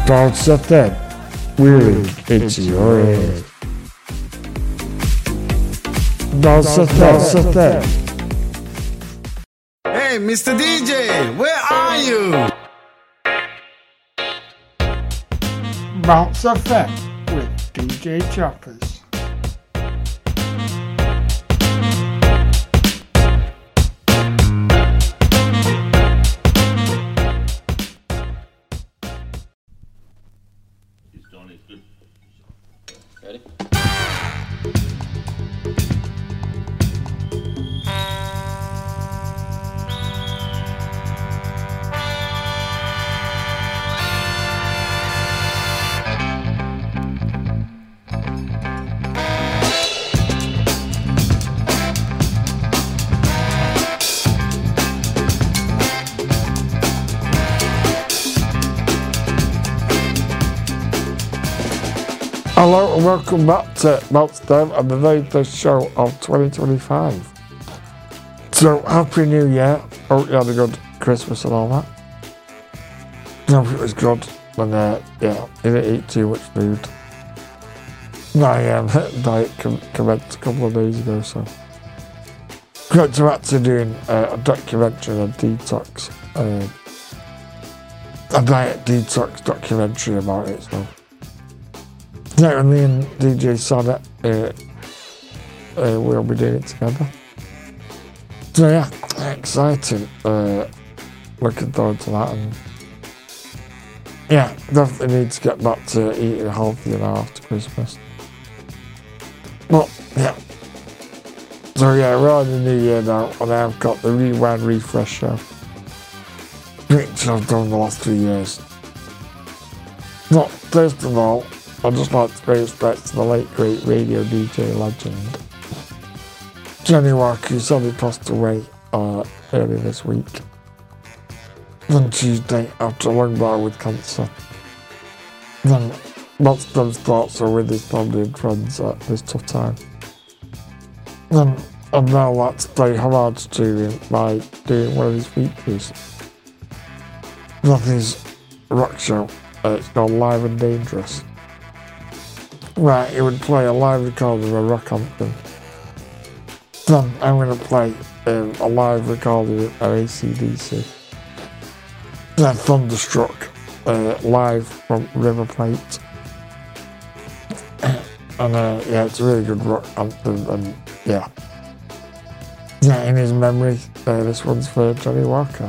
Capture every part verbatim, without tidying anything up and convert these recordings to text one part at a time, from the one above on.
Don't set that wig into your head. Don't set that, set that. Hey, Mister D J, where are you? Bounce Effect with D J Choppers. Ready? Hello and welcome back to Meltdown and the very first show of twenty twenty-five. So, Happy New Year. Hope you had a good Christmas and all that. Hope it was good. And uh, yeah, I didn't eat too much food. My um, diet com- commenced a couple of days ago, so. Got to actually doing uh, a documentary on detox. Uh, a diet detox documentary about it, so. Yeah, me and D J Sonnet, uh, uh, we'll be doing it together. So yeah, exciting. Uh, looking forward to that. And yeah, definitely need to get back to eating healthy now after Christmas. But yeah. So yeah, we're on the new year now, and I've got the Rewind Refresh show, which I've done the last three years. But first of all, I'd just like to pay respect to the late great radio D J legend Johnny Walker, who sadly passed away uh, earlier this week on Tuesday after a long battle with cancer. Then lots of those thoughts are with his family and friends at this tough time. Then I'd now like to pay homage to him by doing one of his features. Nothing's rock show. Uh, it's called Live and Dangerous. Right, he would play a live recording of a rock anthem. Then I'm going to play um, a live recording of A C D C. Then Thunderstruck, uh, live from River Plate. And uh, yeah, it's a really good rock anthem, and yeah. Yeah, in his memory, uh, this one's for Johnny Walker.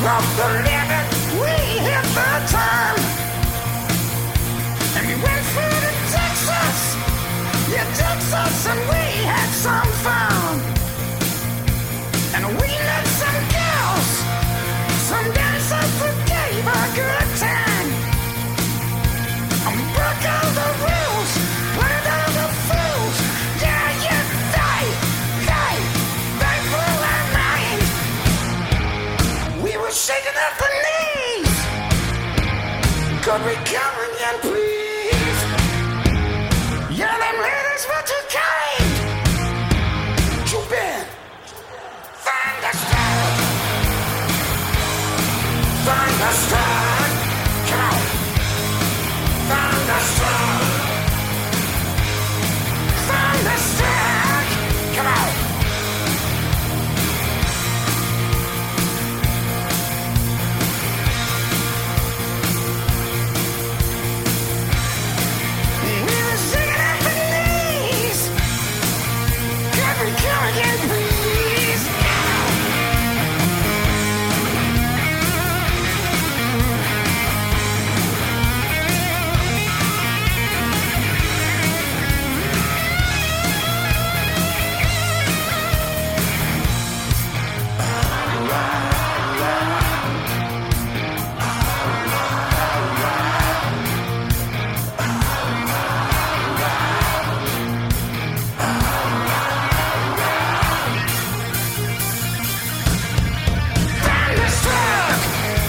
of the limit, we hit the turn. And we went through to Texas, yeah, Texas, and we had some fun. And we met some girls, some dancers who gave a good time. And we broke all the rules, played all the fools. Yeah, yeah, they, they, they blew our mind. We were shaking up the knees. Could we come again, please? Yeah, them ladies were too kind. Too bad. Thunderstruck. Thunderstruck. Come on. Thunderstruck. Thunderstruck. Come on. We were singing at the knees. Could we come again, please? Thunderstruck!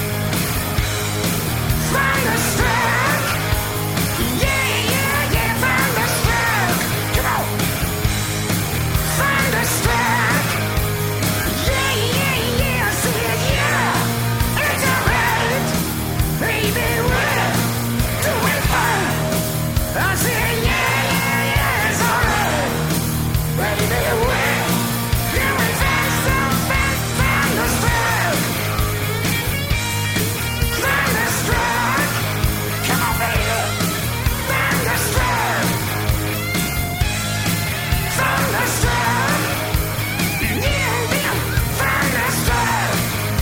Thunderstruck! Yeah, yeah, yeah, thunderstruck! Come on! Thunderstruck! Yeah, yeah, yeah, I see it, yeah! It's alright! Baby, we're doing fine! I see it, yeah, yeah, yeah, it's alright! Baby, we're doing fine, so fast, thunderstruck! Thunderstruck! Come on, baby! Thunderstruck! Thunderstruck! Yeah, yeah, thunderstruck!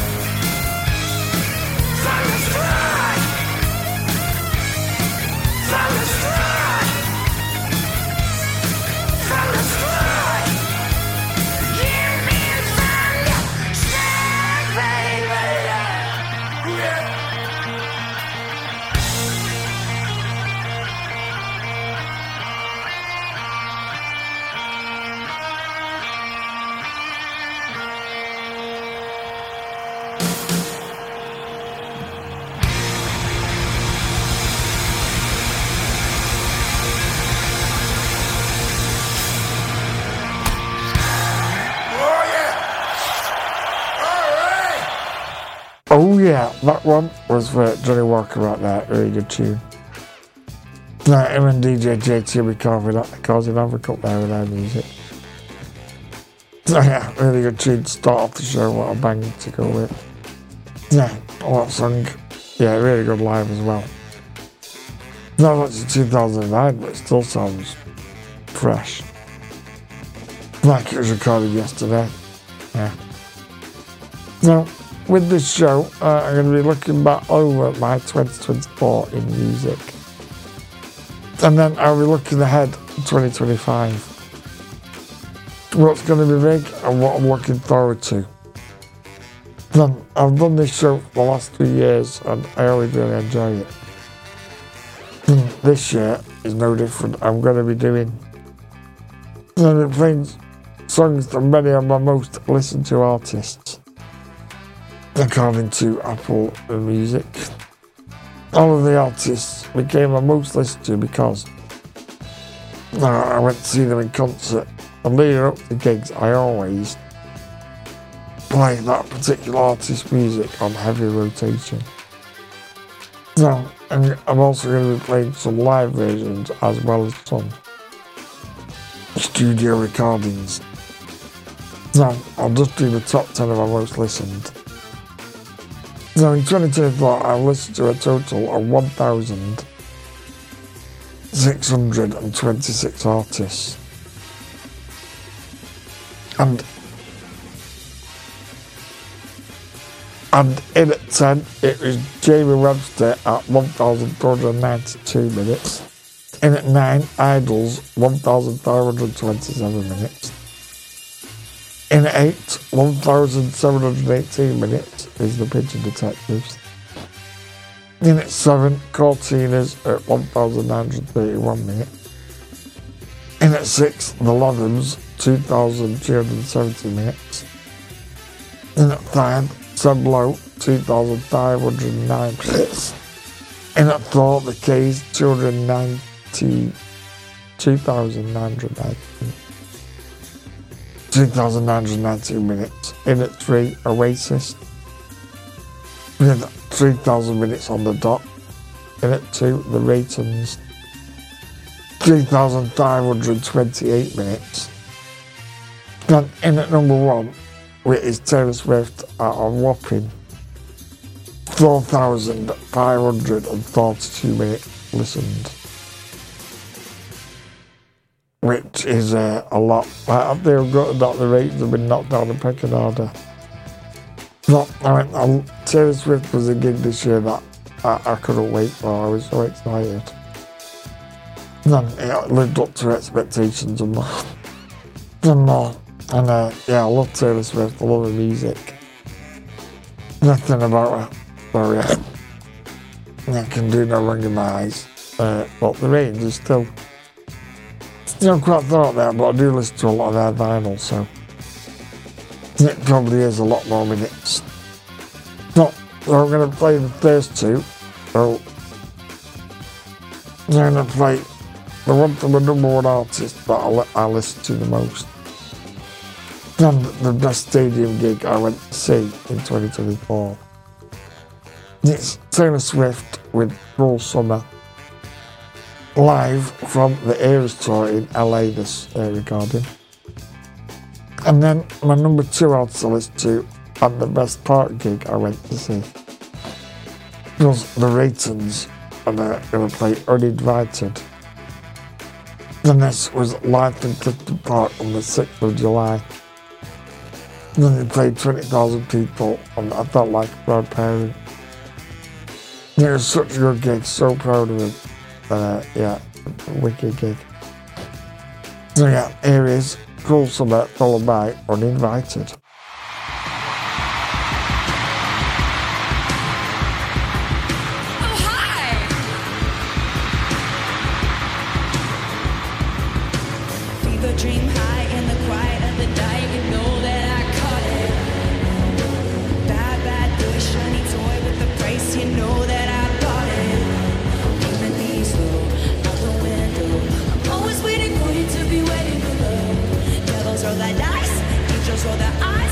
Thunderstruck! Thunderstruck! Thunderstruck! Give me thunderstruck, baby! Yeah. Oh, yeah! All right! Oh yeah, that one was for Johnny Walker right there. Really good tune. Now, him and D J J T will be causing, causing havoc up there with their music. So yeah, really good tune to start off the show. What a bang to go with. Yeah, all that song. Yeah, really good live as well. No, that's in two thousand nine, but it still sounds fresh. Like it was recorded yesterday. Yeah. Now, with this show, uh, I'm going to be looking back over my twenty twenty-four in music. And then I'll be looking ahead to twenty twenty-five. What's going to be big and what I'm looking forward to. Then, I've done this show for the last three years and I always really enjoy it. And this year is no different. I'm going to be doing... I'm going to be playing songs from many of my most listened to artists, according to Apple Music. All of the artists became my most listened to because uh, I went to see them in concert, and leading up to gigs I always play that particular artist's music on heavy rotation. Now, and I'm also going to be playing some live versions as well as some studio recordings. Now, I'll just do the top ten of my most listened. Now, in twenty twenty-four, I've listened to a total of one thousand six hundred twenty-six artists. And And in at ten, it was Jamie Webster at one thousand two hundred ninety-two minutes. In at nine, Idols, one thousand five hundred twenty-seven minutes. In at eight, one thousand seven hundred eighteen minutes is the Pigeon Detectives. In at seven, Cortinas at one thousand nine hundred thirty-one minutes. In at six, The Lathams, two thousand three hundred seventy minutes. In at five, Sam Lowe, two thousand five hundred nine minutes. In at four, The Keys, two hundred ninety, two thousand nine hundred ninety, two thousand nine hundred ninety minutes. In at three, Oasis, with three thousand minutes on the dot. In at two, The Ratons, three thousand five hundred twenty-eight minutes. Then in at number one, which is Taylor Swift at a whopping four thousand five hundred forty-two minutes listened, which is uh, a lot. I feel good that the ratings have been knocked down the pecking order. But I mean, um, Taylor Swift was a gig this year that I, I couldn't wait for. I was so excited. Then it lived up to expectations and more. And more. And uh, yeah, I love Taylor Swift. I love her music. Nothing about her. So yeah, I can do no wrong in my eyes. Uh, but the ratings are still, still quite thought there. But I do listen to a lot of their vinyl, so it probably is a lot more minutes. So, so I'm going to play the first two. So I'm going to play the one from the number one artist that I, I listen to the most. And the best stadium gig I went to see in twenty twenty-four. It's Taylor Swift with Cruel Summer, live from the Eras Tour in L A, this uh, recording. And then my number two artist I listened to, and the best party gig I went to see, was the Ratons, and they're going to play Uninvited. And this was live from Clifton Park on the sixth of July. And then they played twenty thousand people, and I felt like a proud parent. It was such a good gig, so proud of him. Uh, yeah, wicked gig. So yeah, here is Cruel Summer, followed by Uninvited. Dream high in the quiet of the night, you know that I caught it. Bad, bad boy, shiny toy with the price, you know that I bought it. Keep my knees low, out the window. I'm always waiting for you to be waiting below. Devils roll the dice, angels roll the eyes.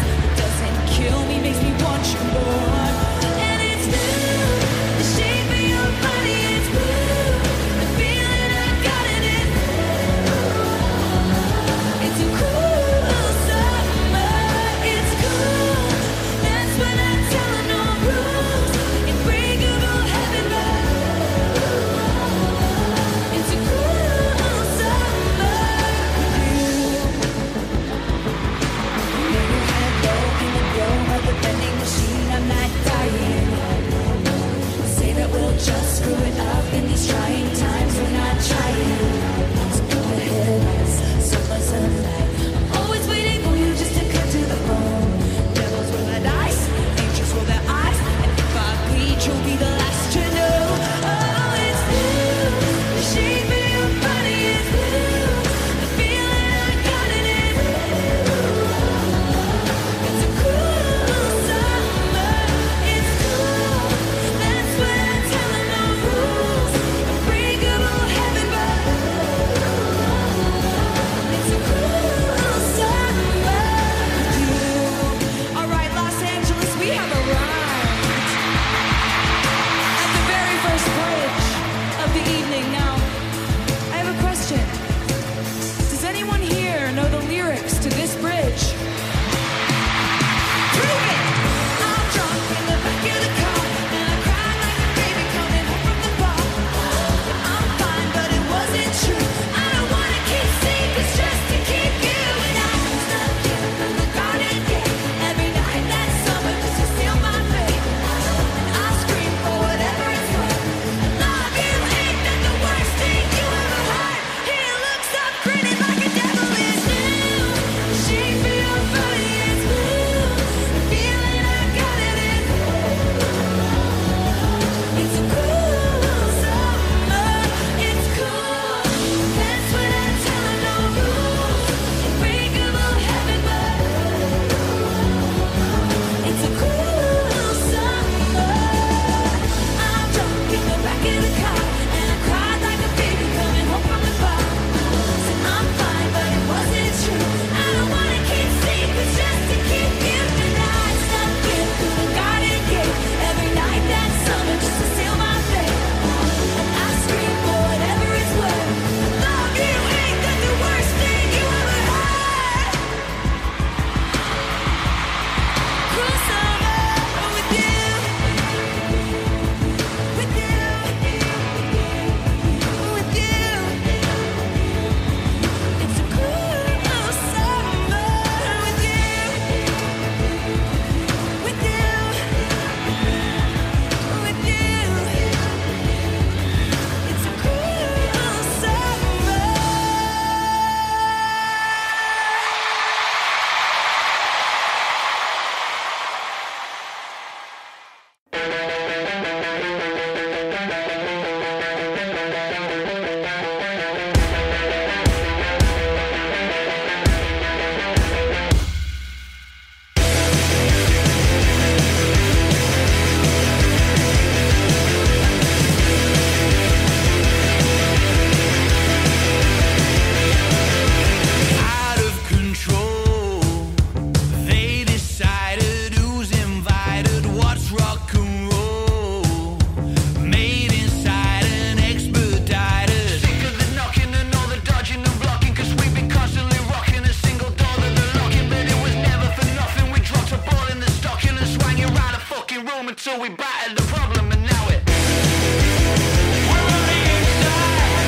we battered the problem and now it. We're on the inside.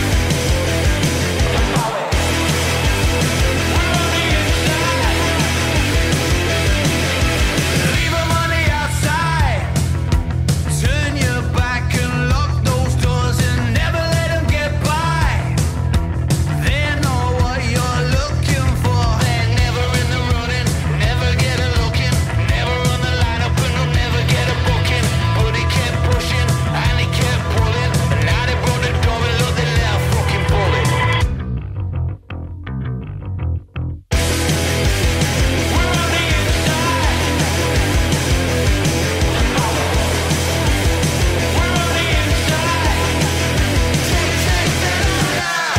We're on the inside. Leave 'em on the outside. Turn your back and lock those doors and never let 'em get by. They know what you're looking for. They're never in the running, never get a look in, never on the lineup and they'll never get a booking. But he kept pushing and he kept pulling, and now they brought the door and look, they let a fucking bullet. We're on the inside. We're on the inside. Take, take that out.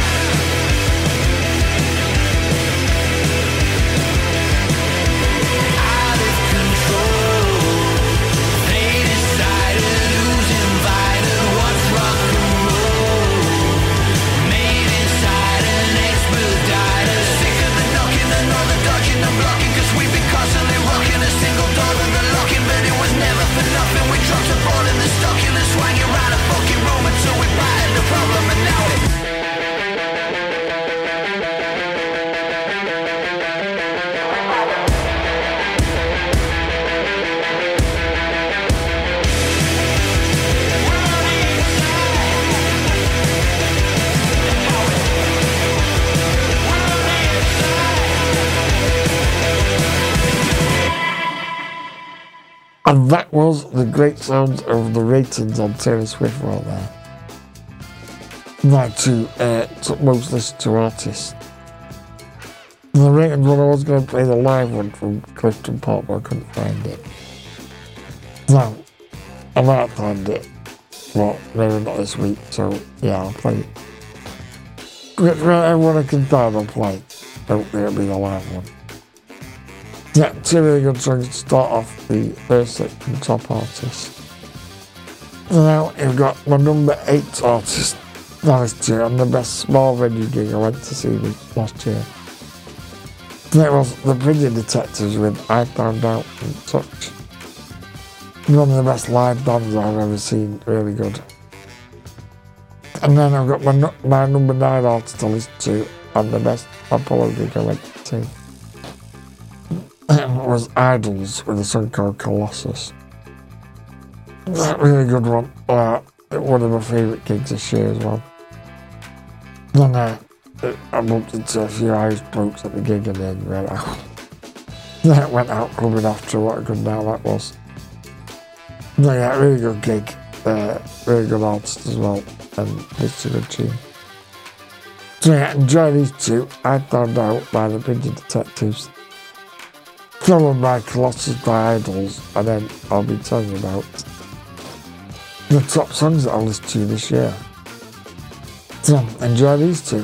Out of control. They decided who's invited, what's rock and roll. Made inside an expediter. Sick of the knocking and all the dodging and blocking, 'cause we've been constantly rocking a single door and the locking, but it was never for nothing. We dropped a ball in the stocking and swung it around a fucking room until we battered the problem and now it. And that was the great sounds of the ratings on Taylor Swift right there. My two uh, top most listened to artists. The ratings one, I was going to play the live one from Clifton Park, but I couldn't find it. So, I might find it, but maybe not this week, so yeah, I'll play it. Everyone I can find, I'll play. Hopefully it'll be the live one. Yeah, two really good songs to start off the first section, top artists. So now you've got my number eight artist last year and the best small venue gig I went to see this last year. That was the Pigeon Detectives with I Found Out and Touch. One of the best live bands I've ever seen, really good. And then I've got my, nu- my number nine artist to listen to and the best Apollo gig I went to see. It was Idols with a song called Colossus. That really good one. Uh, one of my favourite gigs this year as well. Then uh, I bumped into a few Irish blokes at the gig and then went out. Then went out clubbing after. What a good night that was. No, yeah, really good gig. Uh, really good artist as well. And it's a good tune. So yeah, enjoy these two. I Found Out by the Pigeon Detectives. Followed by Colossus by Idols, and then I'll be telling you about the top songs that I'll listen to this year. So, enjoy these two.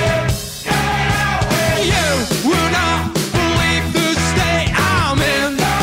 You will not believe the state I'm in.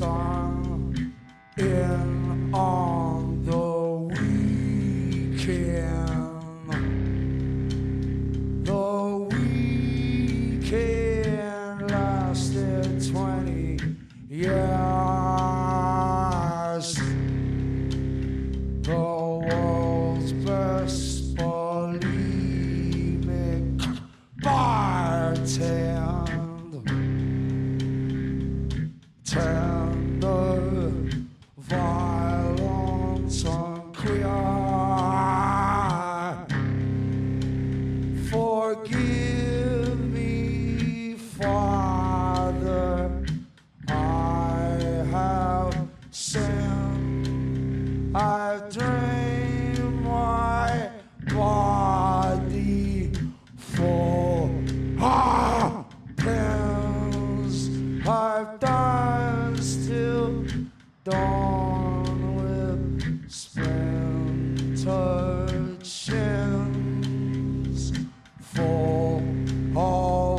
done in on the weekend. The weekend lasted twenty years. The world's best bulimic bartend, tender violence unqueer. Forgive me, Father, I have sinned. I've drained my body full of pins. I've danced till dawn with splintered shins, full of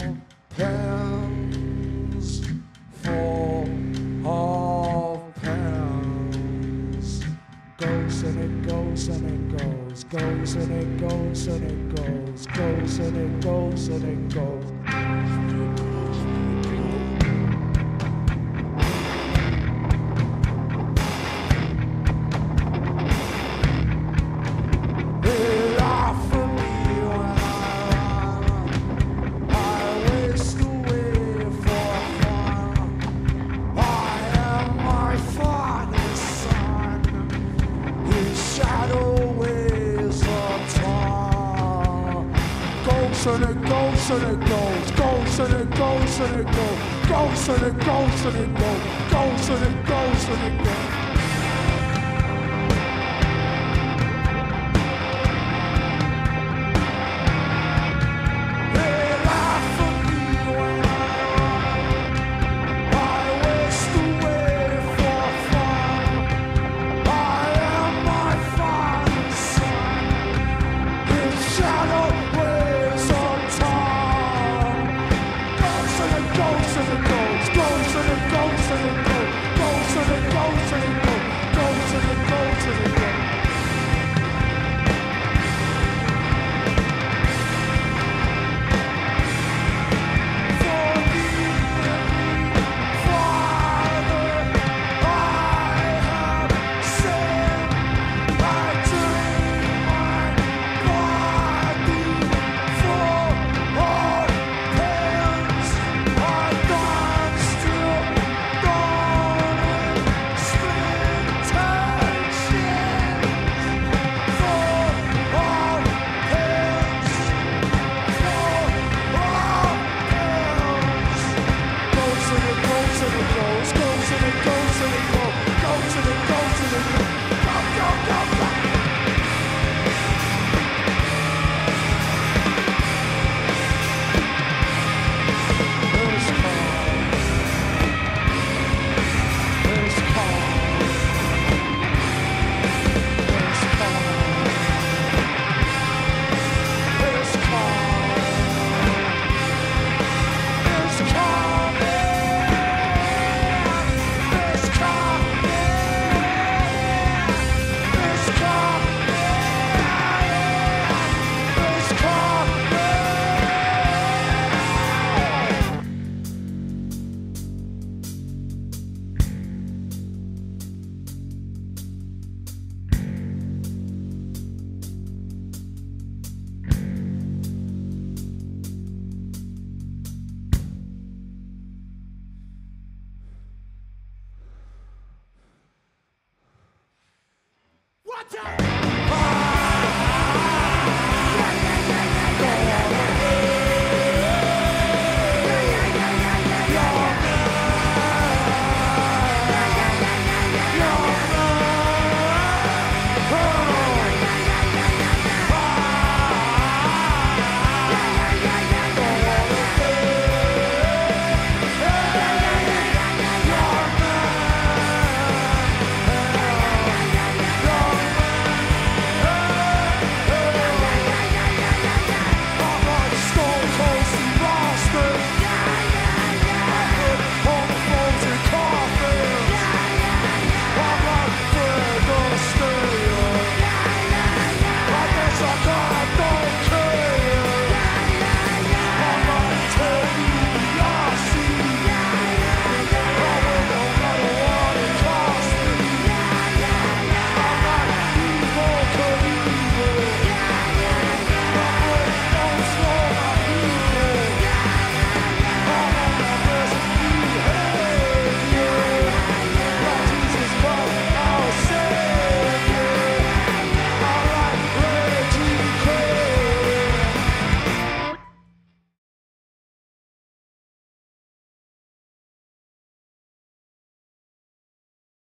pins, full of pins. Goes and it goes and it goes, goes and it goes and it goes, goes and it goes and it goes. They laugh at me when I run. I waste away for fun. I am my father's son. His shadow weighs a ton. Goes and it goes and it goes, goes and it goes and it goes, goes and it goes and it goes, goes and it goes and it goes. They laugh at me when I run. I waste away for fun. I am my father's son. His shadow weighs a ton. Goes and it goes and it goes, goes and it goes and it goes, goes and it goes and it goes,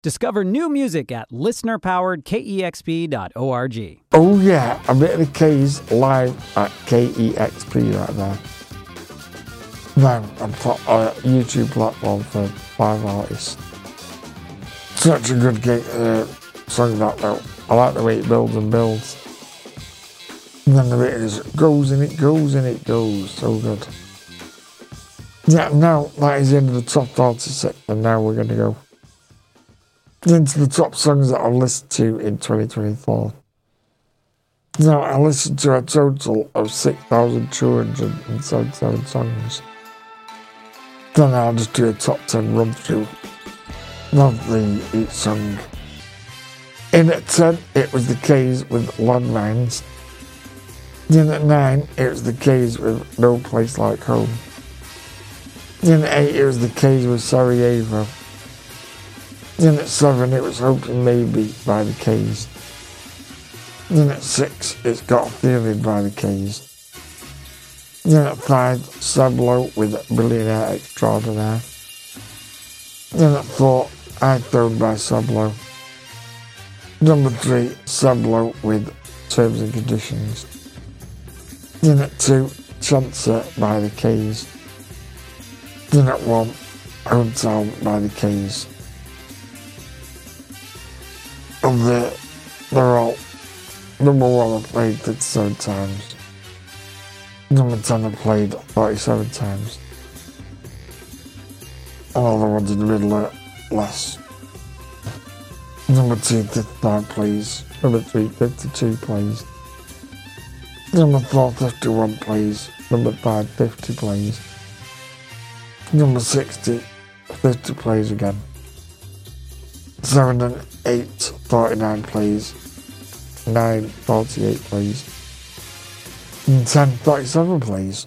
Discover new music at listener powered K E X P dot org. Oh yeah, a bit of the K's live at K E X P right there. Now, a pl- uh, YouTube platform for live artists. Such a good gig, uh, song that though. I like the way it builds and builds. And then the bit is goes and it goes and it goes. So good. Yeah, now that is the end of the top forty-six, and now we're going to go into the top songs that I've listened to in twenty twenty-four. Now, I listened to a total of six thousand two hundred seventy-seven songs. Then I'll just do a top ten run through of the each song. In at ten, it was the K's with Landmines. Then at nine, it was the K's with No Place Like Home. Then at eight, it was the K's with Sarajevo. Then at seven, it was Hoping Maybe by the K's. Then at six, it's Got a Feeling by the K's. Then at five, Sablo with Billionaire Extraordinaire. Then at four, I Throne by Sablo. Number three, Sablo with Terms and Conditions. Then at two, Chancer by the K's. Then at one, Hometown by the K's. And they're, they're all number one I've played fifty-seven times. Number ten I've played forty-seven times. And all the ones in the middle are less. Number two, fifty-five plays. Number three, fifty-two plays. Number four, fifty-one plays. Number five, fifty plays. Number sixty, fifty plays again. seven and eight, forty-nine plays. nine, forty-eight plays. And ten, forty-seven plays.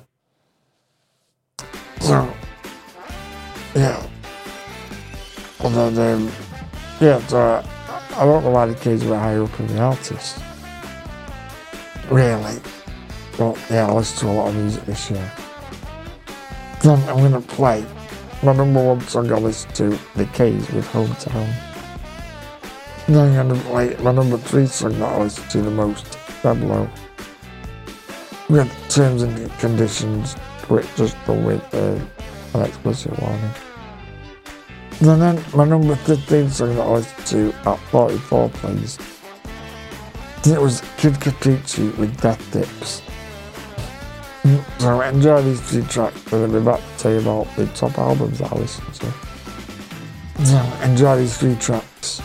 So, yeah. And then, um, yeah, so I, I don't know why the kids were higher up in the artist. Really. But yeah, I listened to a lot of music this year. Then I'm going to play my number one song I listened to, The K's with Hometown. Then I'm going to play my number three song that I listened to the most, Sablo. With Terms and Conditions, which just done with uh, an explicit warning. And then my number fifteen song that I listened to at forty-four plays. It was Kid Caprici with Death Dips. So enjoy these three tracks, and I'll be back to tell you about the top albums that I listened to. So enjoy these three tracks.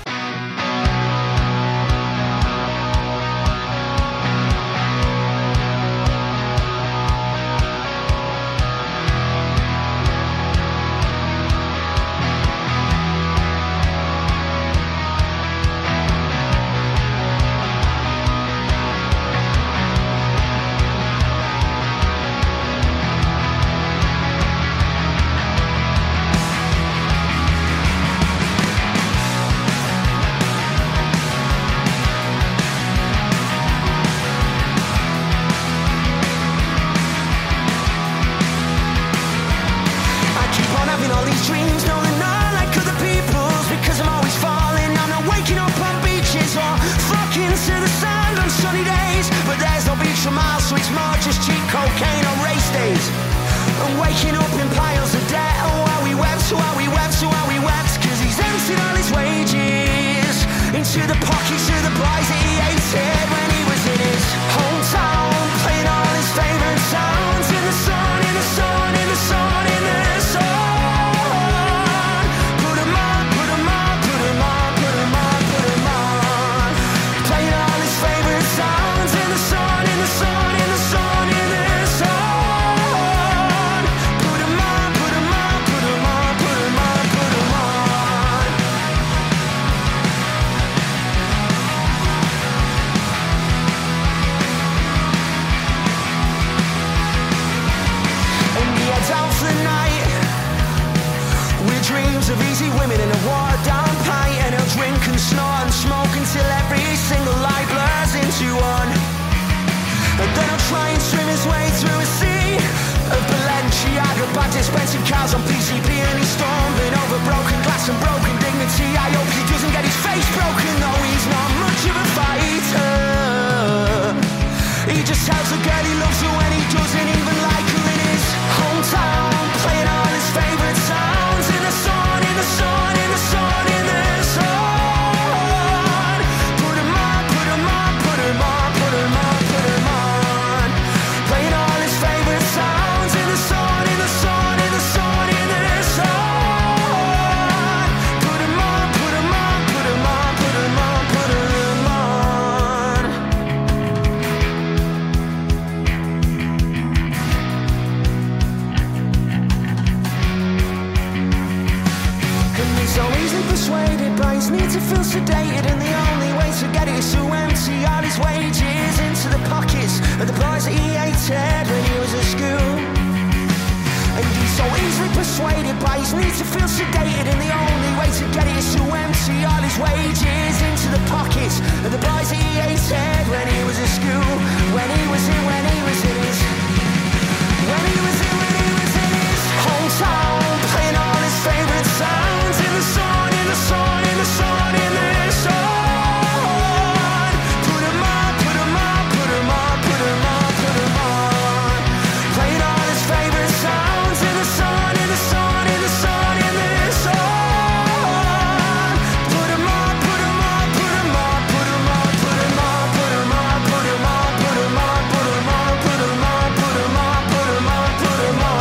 Expensive cars on P C P and he's stomping over broken glass and broken dignity. I hope he doesn't so easily persuaded by his need to feel sedated, and the only way to get it is to empty all his wages into the pockets of the boys that he hated when he was at school. And he's so easily persuaded by his need to feel sedated, and the only way to get it is to empty all his wages into the pockets of the boys that he hated when he was at school. When he was in, when he was in his, when he was in, when he was in his hometown, playing all his favorite sounds in the sun, in the sun, in the sun, in the sun. Put 'em on, put 'em on, put 'em on, put 'em on, put 'em on. Playing all his favorite sounds in the sun, in the sun, in the sun, in the sun. Put 'em on, put 'em on, put 'em on, put 'em on, put 'em on, put 'em on, put 'em on, put 'em on, put 'em on, put 'em on, put 'em on, put 'em on, put 'em on.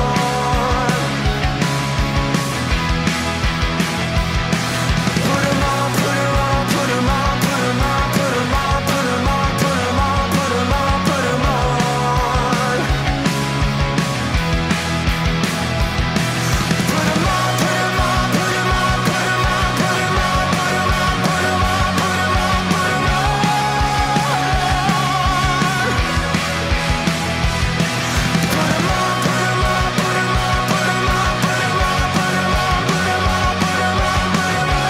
Put 'em on, put 'em on, put 'em on, put 'em on, put 'em on, put 'em on, put 'em on, put 'em on, put 'em on. Put 'em on, put 'em on, put 'em on, put 'em on, put 'em on, put 'em on, put 'em on, put 'em on, put 'em on. Put 'em on, put 'em on, put 'em on, put 'em on, put 'em on, put 'em on, put 'em on, put 'em on, put 'em on.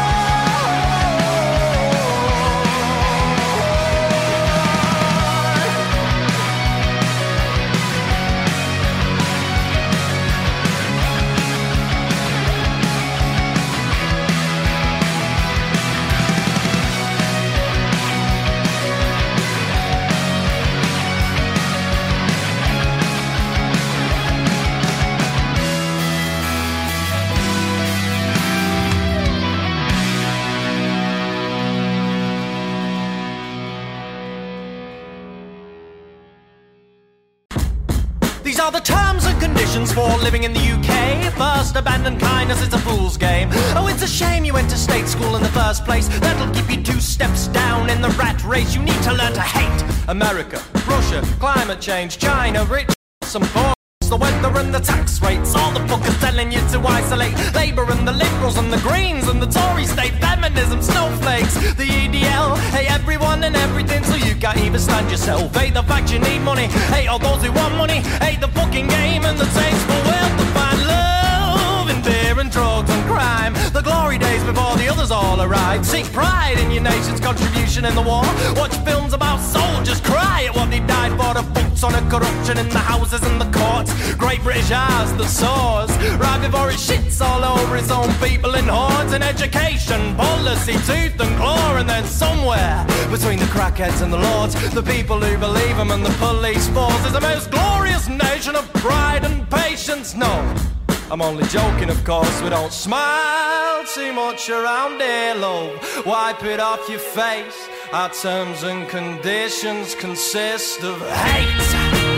These are the terms and conditions for living in the U K. First, abandon kindness, it's a fool's game. Oh, it's a shame you went to state school in the first place. That'll keep you two steps down in the rat race. You need to learn to hate America, Russia, climate change, China, rich, some poor, the weather and the tax rates. All the book is telling you to isolate Labour and the Liberals and the Greens and the Tory state, feminism, snowflakes, the E D L. Hey, everyone and everything, so you can't even stand yourself. Hate the fact you need money, hate all those who want money, hate the fucking game and the tasteful wealth to find love in beer and drugs and crime. The glory days before the others all arrived. Seek pride in your nation's contribution in the war. Watch films about soldiers cry at what they died for. The books on the corruption in the houses and the courts. Great British eyes that soars right before it shits all over its own people in hordes. In education, policy, tooth and claw. And then somewhere between the crackheads and the lords, the people who believe them and the police force is the most glorious nation of pride and patience. No, I'm only joking, of course. We don't smile too much around here, love. Wipe it off your face. Our terms and conditions consist of hate.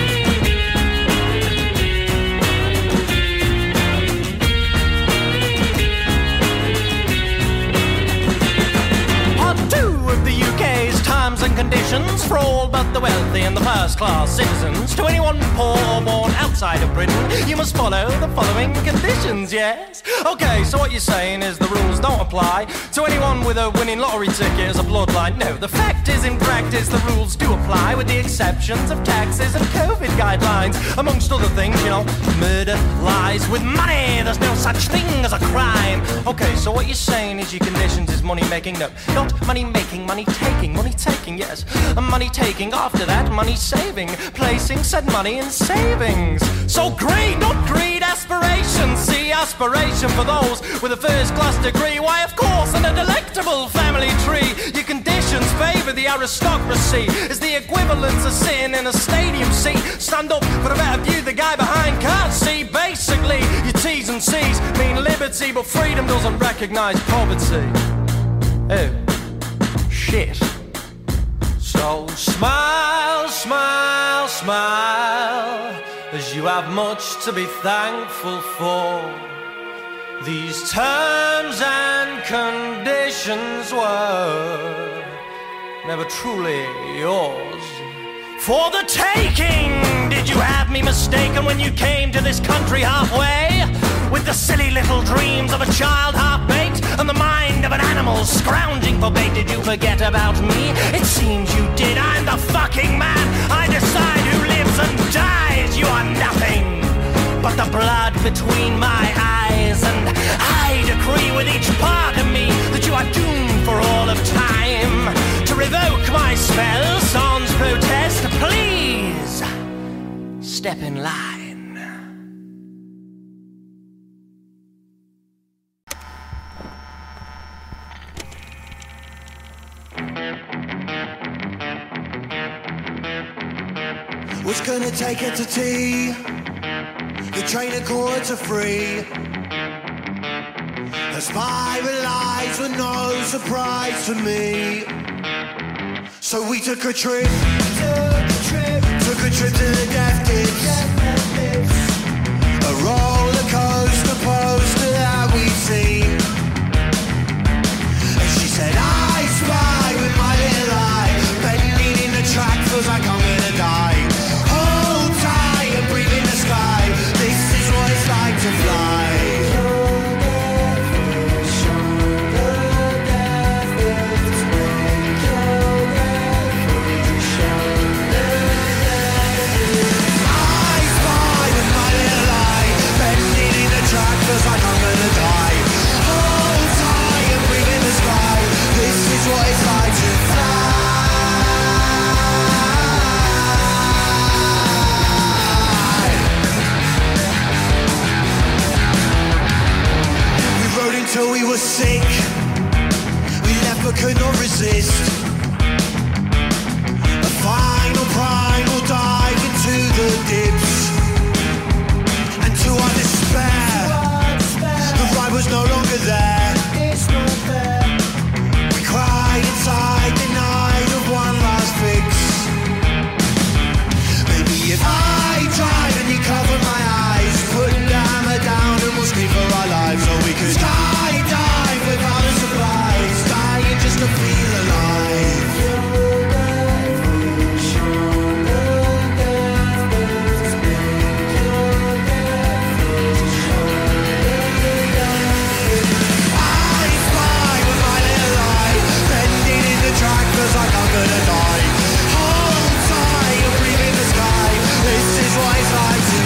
Terms and conditions for all but the wealthy and the first-class citizens. To anyone poor or born outside of Britain, you must follow the following conditions, yes? Okay, so what you're saying is the rules don't apply to anyone with a winning lottery ticket as a bloodline. No, the fact is, in practice, the rules do apply with the exceptions of taxes and COVID guidelines. Amongst other things, you know, murder, lies. With money, there's no such thing as a crime. Okay, so what you're saying is your conditions is money-making. No, not money-making, money-taking. Money-taking, yes. Money-taking. After that, money-saving. Placing said money in savings. So greed, not greed, aspiration. See, aspiration for those with a first-class degree. Why, of course, in a delectable family tree. Your conditions favour the aristocracy. Is the equivalent of sitting in a stadium seat. Stand up for a better view the guy behind can't see. Basically, your T's and C's mean liberty, but freedom doesn't recognise poverty. Oh, shit. So smile, smile, smile, as you have much to be thankful for. These terms and conditions were never truly yours. For the taking, did you have me mistaken when you came to this country halfway? With the silly little dreams of a child half-baked? forget about me? It seems you did. I'm the fucking man. I decide who lives and dies. You are nothing but the blood between my eyes. And I decree with each part of me that you are doomed for all of time. To revoke my spell, sans protest, please step in line. Was gonna take her to tea. The train at quarter to three. Her spiral eyes were no surprise to me. So we took a trip, took a trip, took a trip to the death dips. A roller coaster poster that we'd seen. And she said, I spy with my little eye, bending in the track, feels like I'm gonna die. Hold tight and breathe in the sky. This is what it's like to fly. Feels like I'm gonna die. Hold tight and breathe in the sky. This is what it's like to fly. We rode until we were sick. We left but could not resist. A final primal dive into the dips. And to our despair, the ride was no longer there. It's not there. We cried inside the night of one last fix. Maybe if I drive and you cover my eyes, put the hammer down and we'll scream for our lives. So we could skydive without a surprise, dying just to feel alive. Feels like I'm gonna die. Hold tight and breathe in the sky. This is what it's like to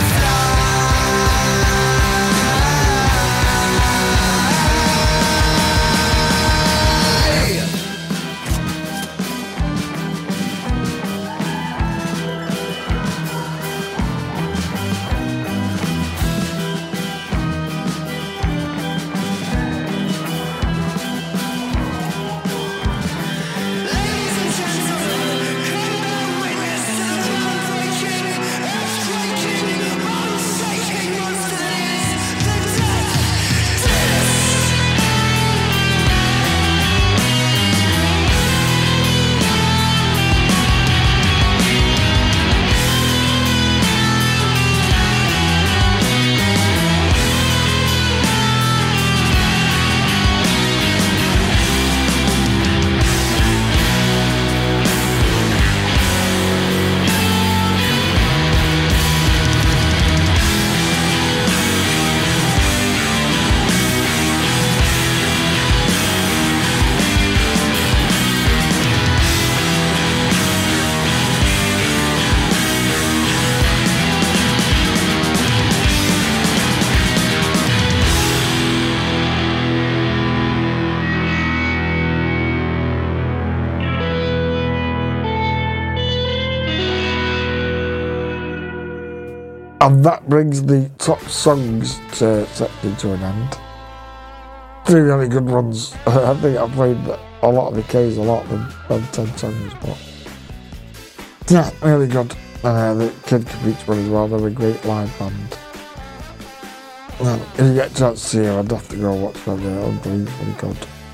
And that brings the top songs to section to an end. Three really good ones. I think I played a lot of the K's, a lot of them, about ten songs, but yeah, really good. Uh, the Kid competes well as well. They're a great live band. Um, if you get a chance to see them, I'd have to go watch them. They're unbelievably good.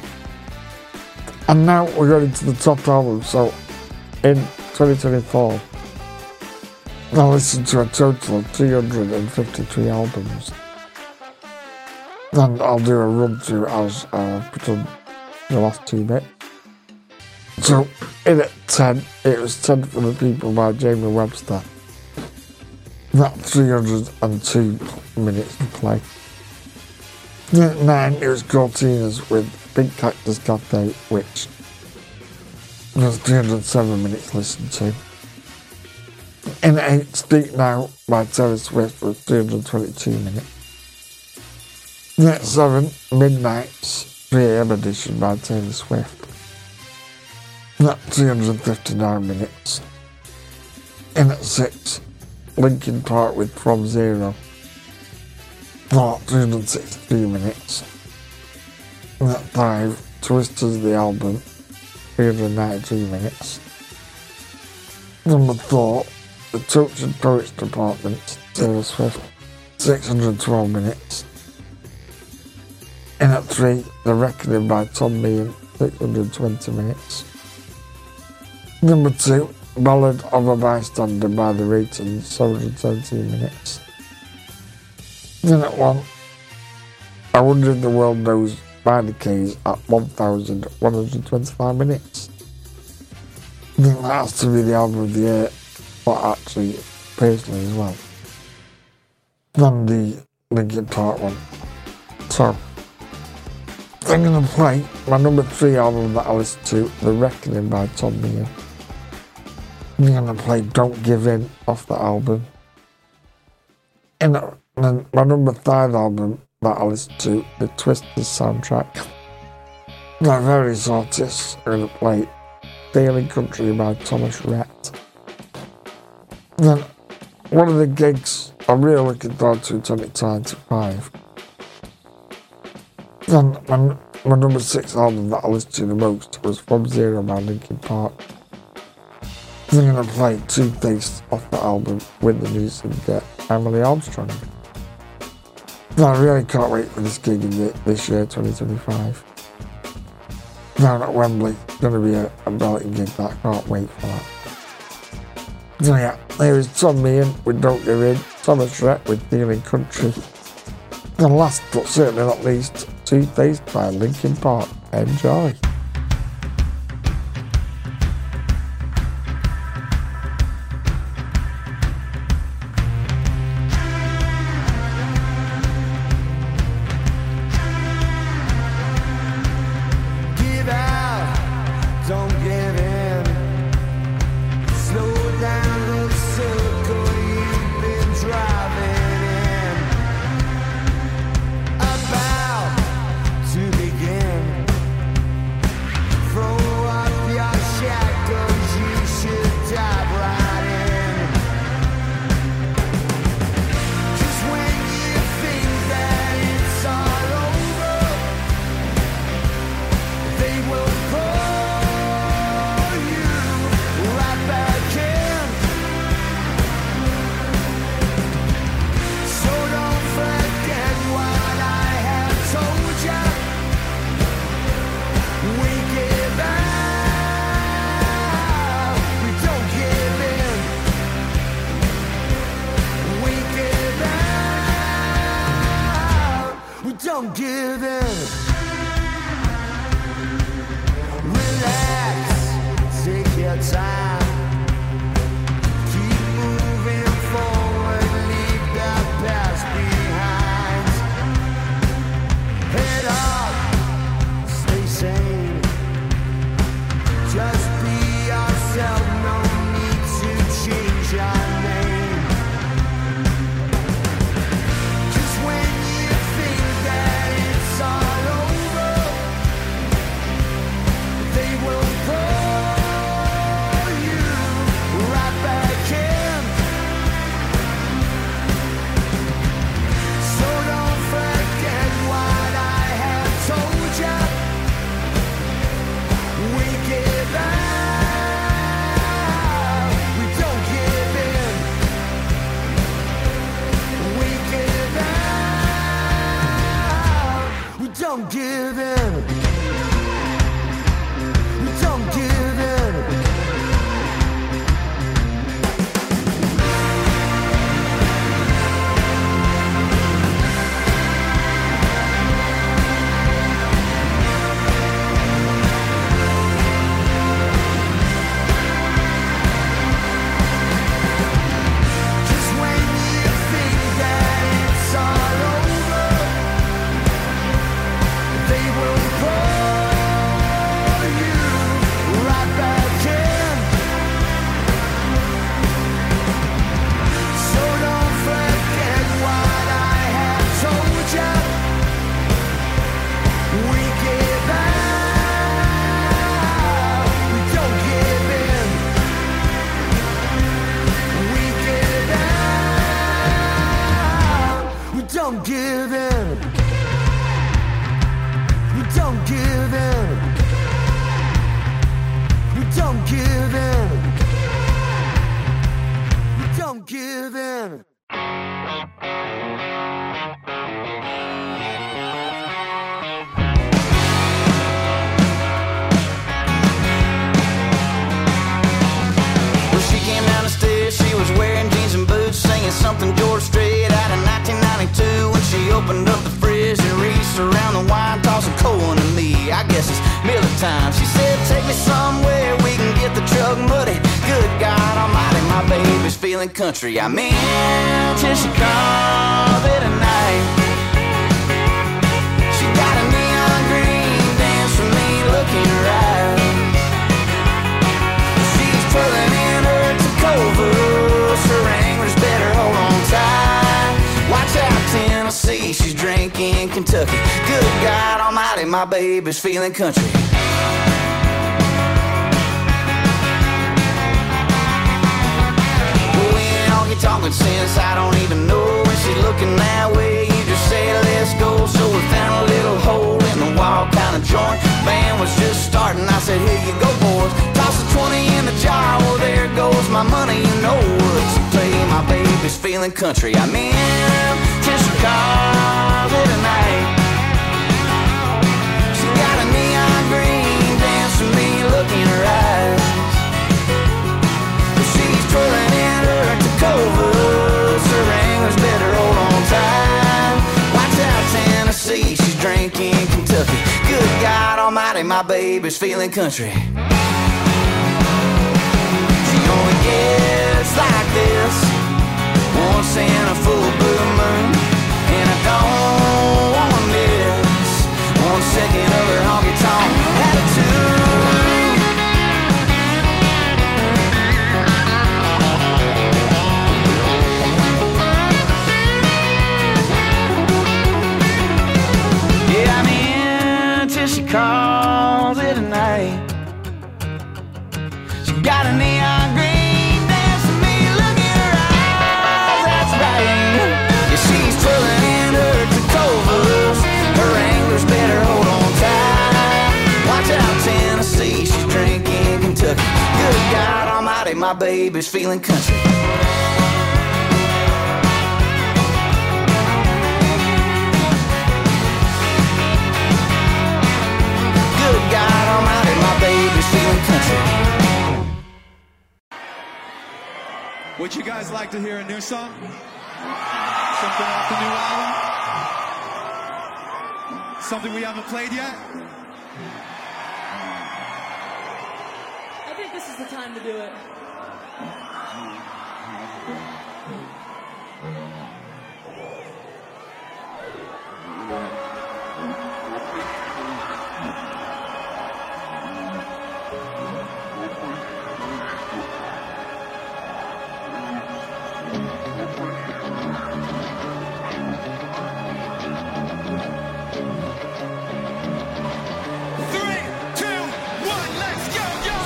And now we're going into the top album. So in twenty twenty-four, I listened to a total of three hundred fifty-three albums. And I'll do a run through as I've put on the last two bits. So in at ten, it was ten for the People by Jamie Webster. That three hundred two minutes to play. In at nine, it was Cortinas with Big Cactus Cafe, which There's three hundred seven minutes listened to. In Eight Deep Now by Taylor Swift was three hundred twenty-two minutes. At seven, Midnight's three a.m. edition by Taylor Swift. At three hundred fifty-nine minutes. In at six, Linkin Park with From Zero for three hundred sixty-three minutes. And at five, Twisters the album, three hundred ninety-three minutes. Number four, The Tortured Poets Department, Taylor Swift, six hundred twelve minutes. In at three, The Reckoning by Tom Meehan, six hundred twenty minutes. Number two, Ballad of a Bystander by The Ratings, seven hundred seventeen minutes. Then at one, I Wonder If the World Knows by The Keys at one thousand one hundred twenty-five minutes. I think that has to be the album of the year, but actually, personally as well, than the Linkin Park one. So, I'm going to play my number three album that I listened to, The Reckoning by Tom Meehan. I'm going to play Don't Give In off the album. And then my number five album that I listened to, the Twisters soundtrack. My various artists are going to play Daily Country by Thomas Rhett. Then one of the gigs I'm really looking forward to in twenty twenty-five. Then my, my number six album that I listened to the most was From Zero by Linkin Park. I'm going to play Two-Faced off the album with the new singer Emily Armstrong. And I really can't wait for this gig in the, this year, twenty twenty-five. Down at Wembley, going to be a, a belting gig that I can't wait for that. So yeah, here is Tom Meehan with Don't Give In, Thomas Rhett with Feeling Country, and last but certainly not least, Two-Faced by Linkin Park. Enjoy. Don't give in. Relax, take your time. Keep moving forward, leave the past behind. Head up, stay sane. Just be yourself, no need to change your name. Don't give in. Don't give in. Just when you think that it's all over, they will fall. don't give in. You don't give in. You don't give in. She was wearing jeans and boots, singing something George Strait out of nineteen ninety-two. When she opened up the fridge and reached around the wine, tossing cold one to me. I guess it's Miller time. She said, take me somewhere we can get the truck muddy. Good God Almighty, my baby's feeling country. I'm in till she calls it a night. She got a neon green dance for me, looking right. She's twirling in her Tacovas, her Wranglers better hold on tight. Watch out, Tennessee, she's drinking Kentucky. Good God Almighty, my baby's feeling country. We ain't all get talking sense, I don't even know when she's looking that way. You just say let's go, so we found a little hole in the wall kind of joint. Band was just starting, I said here you go boys. Toss a twenty in the jar, well there goes my money. You know what to play, my baby's feeling country. I'm in till she calls it a night. She got a neon green dance for me, looking in her eyes. She's twirling in her Tacovas, her Wranglers better hold on tight. Watch out, Tennessee, she's drinking Kentucky. Good God Almighty, my baby's feeling country. She only gets like this once in a full blue moon, and I don't wanna miss one second of her honky-tonk attitude. Yeah, I'm in till she calls it a night. She got a neon green dance for me, look in her eyes, that's right. Yeah, she's twirling in her Tacovas, her Wranglers better hold on tight. Watch out, Tennessee, she's drinking Kentucky. Good God Almighty, my baby's feeling country. Good God Almighty, my baby's feeling country. Would you guys like to hear a new song? Something off the new album? Something we haven't played yet? I think this is the time to do it. Three, two, one, let's go, yo!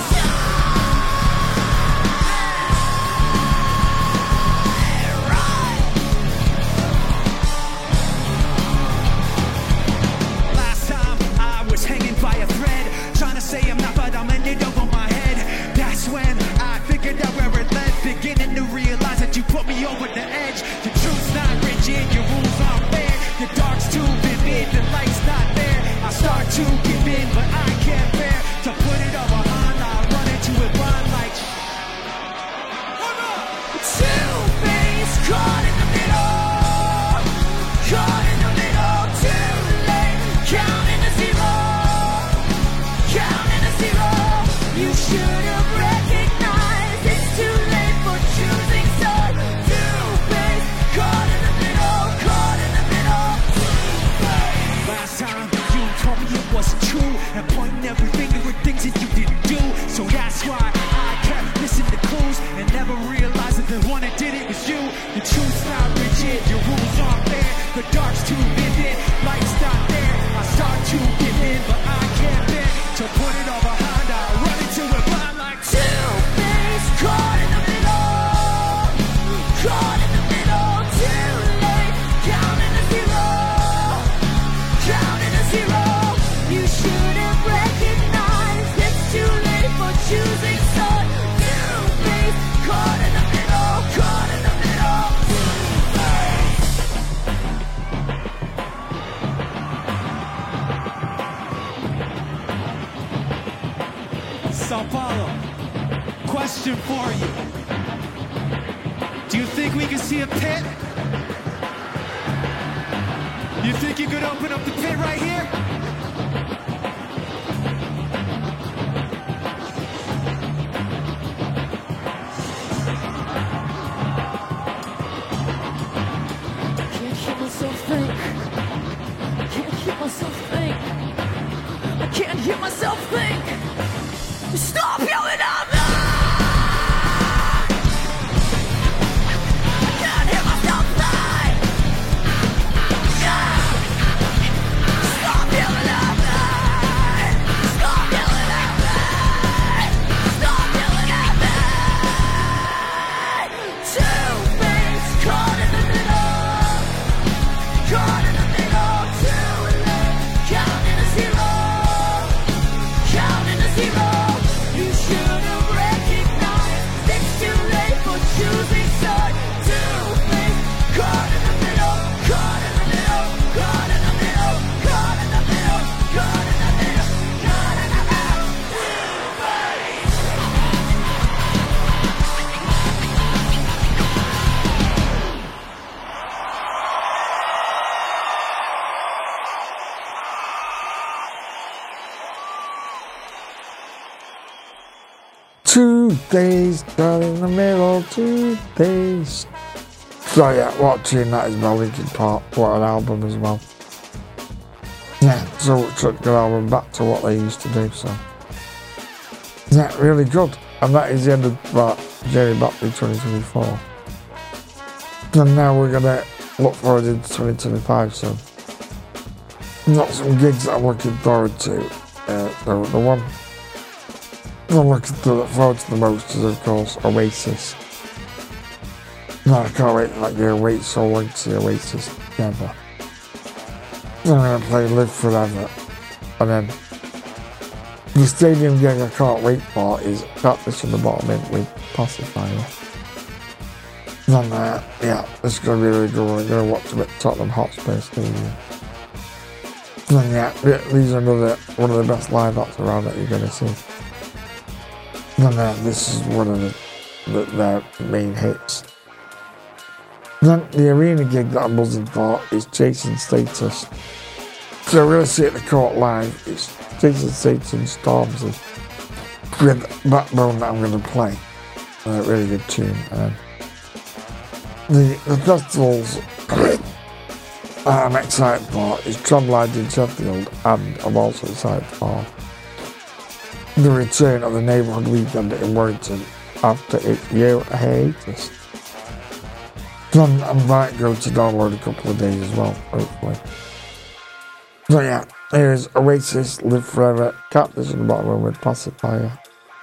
Last time I was hanging by a thread, trying to say I'm not, but I'm ending up on my head. That's when I figured out where it led, beginning to realize that you put me over the edge. The truth's not rigid, your rules aren't fair. Your dark's too vivid, the light's not there. I start to give in, but I can't bear to put it all behind. I run into it blind like two face caught in the middle, caught in the middle, too late, counting to zero, counting to zero. You should have recognized it's too late for choosing side. Two face caught in the middle, caught in the middle. Last time you told me it wasn't true, and pointing every finger at things that you didn't do. So that's why I kept listening to clues and never realized that the one that did it was you. The truth's not rigid, your rules aren't fair. The dark's too vivid, light's not there. I start to give in, but I can't bear to put it all behind. I run into it blind like two face caught in the middle, caught in the middle, too late, counting to zero, counting to zero. You should Sao Paulo. Question for you. Do you think we can see a pit? You think you could open up the pit right here? Can't hear myself think. Can't hear myself think. I can't hear myself think. Stop yelling at me! I can't hear myself think. Yeah. Stop yelling at me! Stop yelling at me! Stop yelling at me! Two things caught in the middle. Caught in the middle. Two and then counting to zero. Counting to zero. You should have recognized it's too late for choosing side. Two things caught in the middle. Caught in the middle. Caught in the middle. Caught in the middle. Caught in the middle. Caught in the middle. Two days down in the middle, two days. So yeah, watching that is my Linkin Park. What an album as well. Yeah, so such a good album, back to what they used to do, so. Yeah, really good. And that is the end of that Journey Back to twenty twenty-four. And now we're gonna look forward into twenty twenty-five, so. Got some gigs that I'm looking forward to. Uh, so the one I'm looking to look forward to the most is, of course, Oasis. No, I can't wait, like, you wait so long to see Oasis together. I'm going to play Live Forever. And then, the stadium gig I can't wait for is Cactus on the Bottom End with Pacifier. And uh, yeah, this is going to be really good. We're going to watch them at Tottenham Hotspur Stadium. And yeah, these are another, one of the best live acts around that you're going to see. And uh, this is one of the, the, their main hits. Then the arena gig that I'm buzzing for is Jason Status. So we're going to see it at the Court live. It's Jason Status Stormzy with Backbone that I'm going to play. A really good tune. Um, the, the festivals I'm excited for is Tramline in Sheffield, and I'm also excited for the return of the Neighbourhood Weekend in Warrington after its year hiatus. Then I might go to download a couple of days as well, hopefully. So yeah, here's Oasis, Live Forever, Cactus on the Bottom with Pacifier.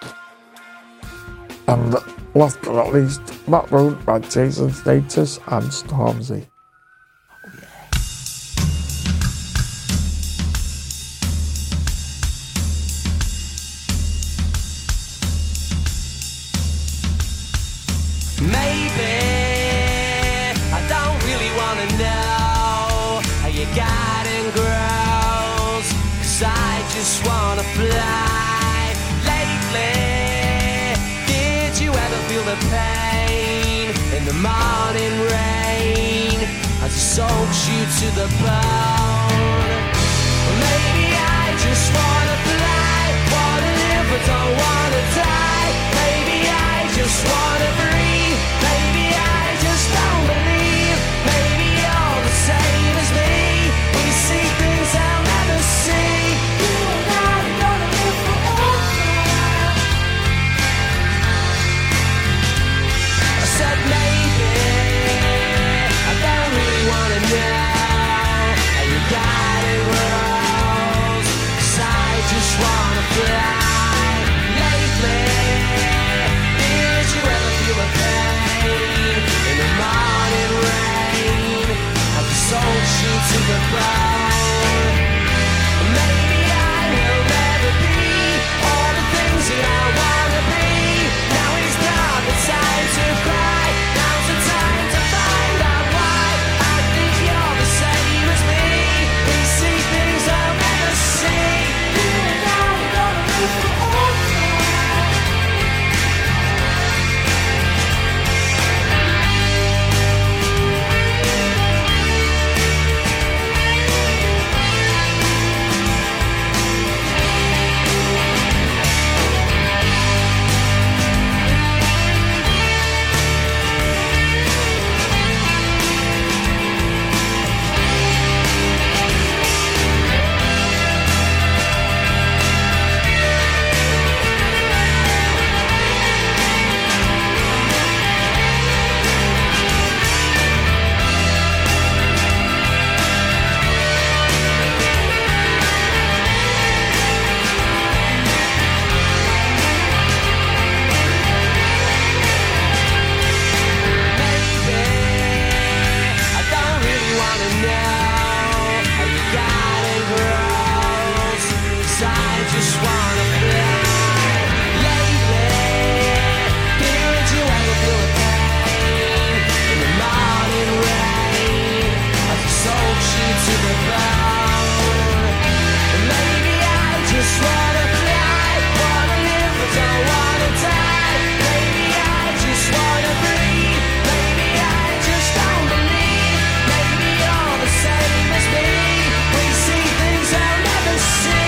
And last but not least, Backbone by Jason Status and Stormzy. Just wanna fly. Lately, did you ever feel the pain in the morning rain as it soaks you to the bone? Maybe I just wanna fly, wanna live but don't wanna die. Maybe I just wanna breathe. Maybe I just don't believe. Maybe you're the same as me. We see things I'll never see. To the bone. Maybe I will never be all the things that I wanna be. Now is not the time to cry. Now's the time to find out why. I think you're the same as me. We see things I'll never see. You and I are gonna live forever. just wanna fly. Lately, did you ever feel a pain in the morning rain as it soaks you to the bone? Maybe I just wanna fly, wanna live but don't wanna die. Maybe I just wanna breathe. Maybe I just don't believe. Maybe you're the same as me. We see things I'll never see.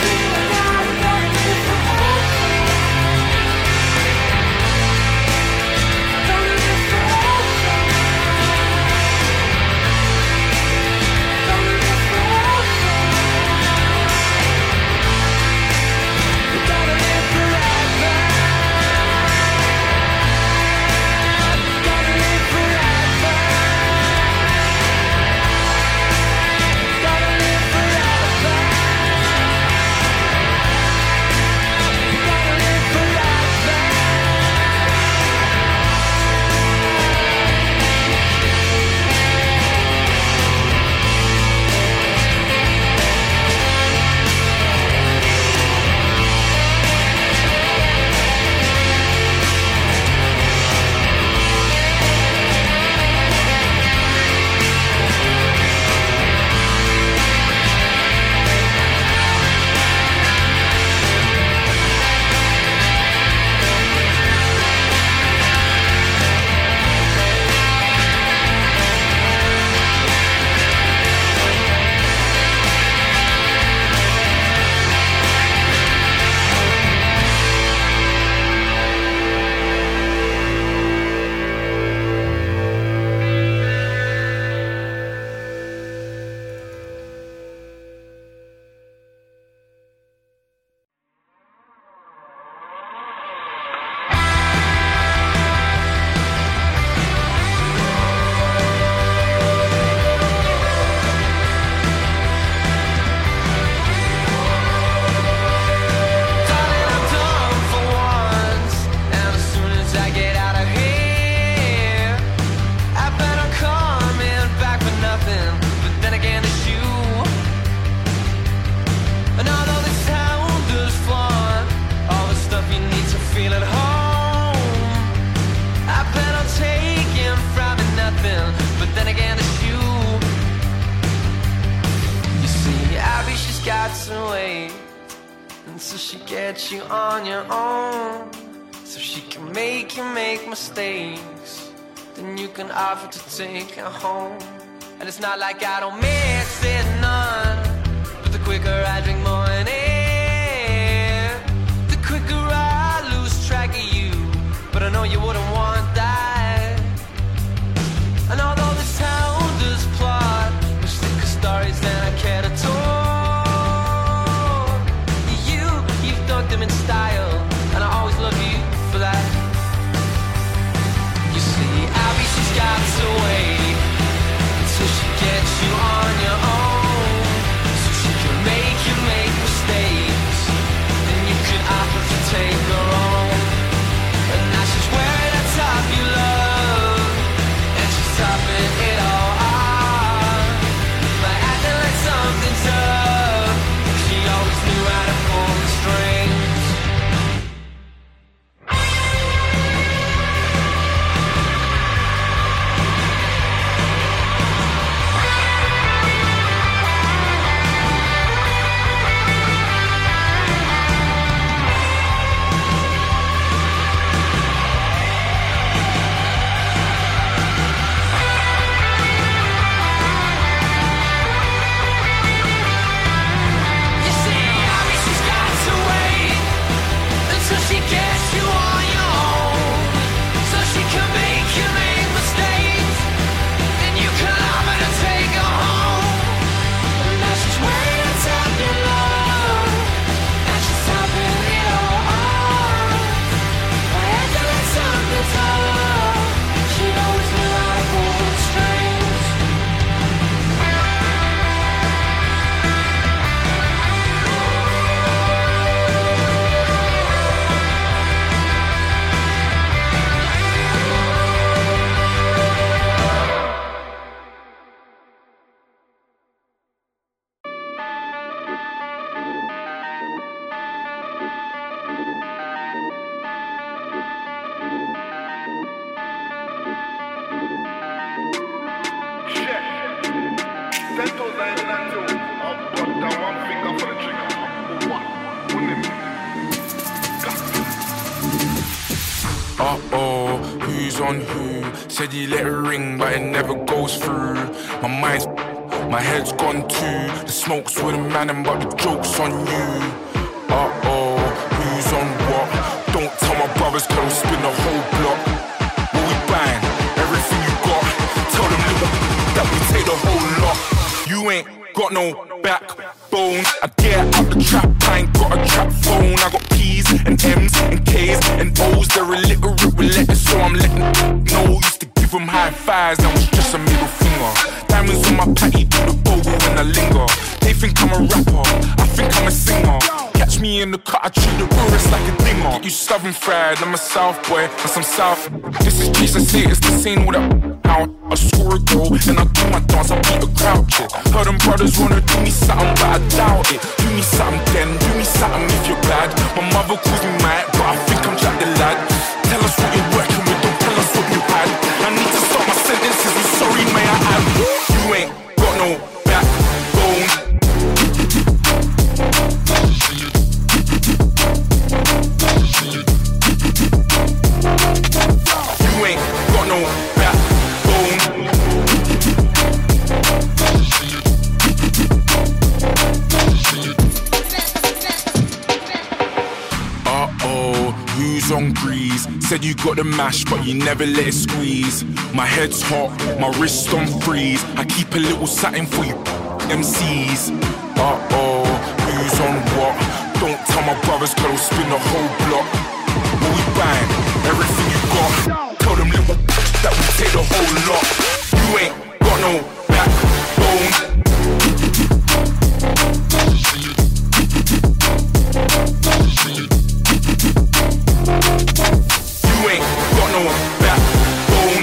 You on your own, so she can make you make mistakes. Then you can offer to take her home. And it's not like I don't mix it none, but the quicker I drink more in it, the quicker I lose track of you. But I know you wouldn't want that. And although this town does plot much thicker stories than I care to talk, them in style, and I always love you for that. You see, Abby, she's got to wait until she gets you on your own, so she can make you make who's on who. Said he let it ring, but it never goes through. My mind's, my head's gone too. The smoke's with a man, but the joke's on you. Uh-oh, who's on what? Don't tell my brothers, cause they'll spin the whole block. Will we bang everything you got? Tell them little that we take the whole lot. You ain't got no backbone. I get out the trap, I ain't got a trap phone. I got P's and M's and K's and O's. They're illiterate with letters, so I'm letting know. Used to give them high fives, that was just a middle finger. Diamonds on my patty, do the bogle when I linger. They think I'm a rapper, I think I'm a singer. Catch me in the cut, I treat the tourists like a dinger. Get you stubborn fried, I'm a South boy, and some South. This is peace, I say it's the same with that out. I score a goal, and I do my dance, I beat a crowd chick. Heard them brothers wanna do me something, but I doubt it. Do me something then, do me something if you're bad. My mother calls me mad, but I think I'm Jack the lad. Tell us what you're working with, don't tell us what you had. I need to start my sentences with sorry, may I add. You ain't got no backbone. You ain't got no backbone. Uh-oh, who's on grease? Said you got the mash, but you never let it squeeze. My head's hot, my wrist on freeze. I keep a little satin for you M Cs. Uh-oh, who's on what? Don't tell my brothers, cause they'll spin the whole block. Will we bang everything you got? Tell them little that we take the whole lot. You ain't got no backbone. You ain't got no backbone.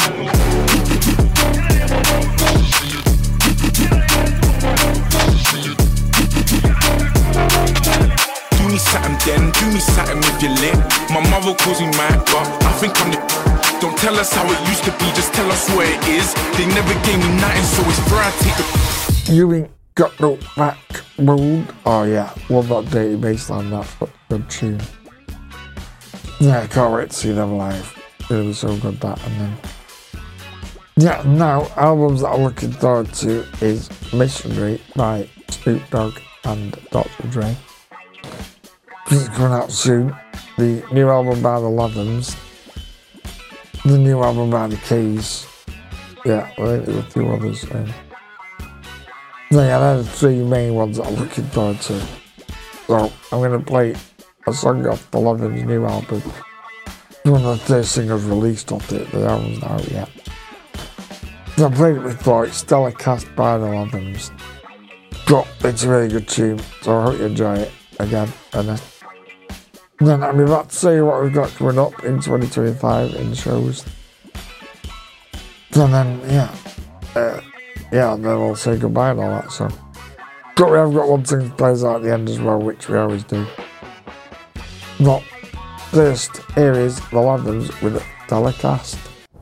Do me something then, do me something if you're lit. My mother calls me mad, but I think I'm the. Don't tell us how it used to be, just tell us where it is. They never gave me nothing, so it's fair I take the. You ain't got no backbone. Oh yeah, love that Dirty Bassline, that's a good tune. Yeah, I can't wait to see them live. It was so good, that. And then, yeah, now albums that I'm looking forward to is Missionary by Snoop Dogg and Doctor Dre. It's coming out soon. The new album by the Lathams. The new album by the Keys. Yeah, I think there were two others. Um, yeah, they're the three main ones that I'm looking forward to. So I'm going to play a song off the Lathams' new album. One of the first singles released off it, the album's not out yet. So I played it before, it's Stellar Cast by the Lathams. But it's a really good tune, so I hope you enjoy it again. And then, then I'll be back to say what we've got coming up in twenty twenty-five in shows. And then, yeah, uh, yeah, and then we'll say goodbye and all that, so. But we have got one thing that plays out at the end as well, which we always do. But first, here is the Lathams with Telecast.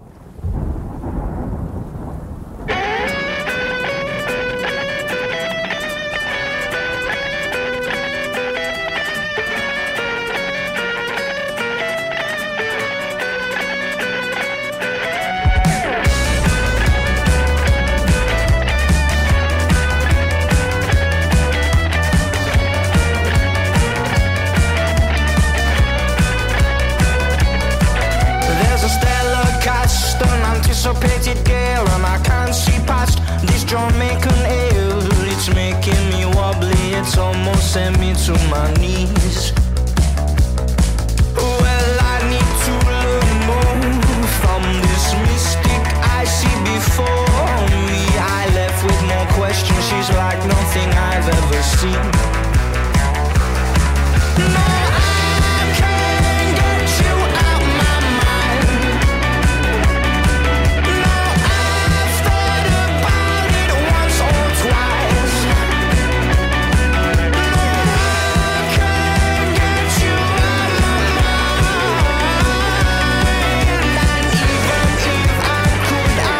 Anticipated gale, and I can't see past this Jamaican ale. It's making me wobbly, it's almost sent me to my knees. Well, I need to learn more from this mystic I see before me. I left with more questions, she's like nothing I've ever seen.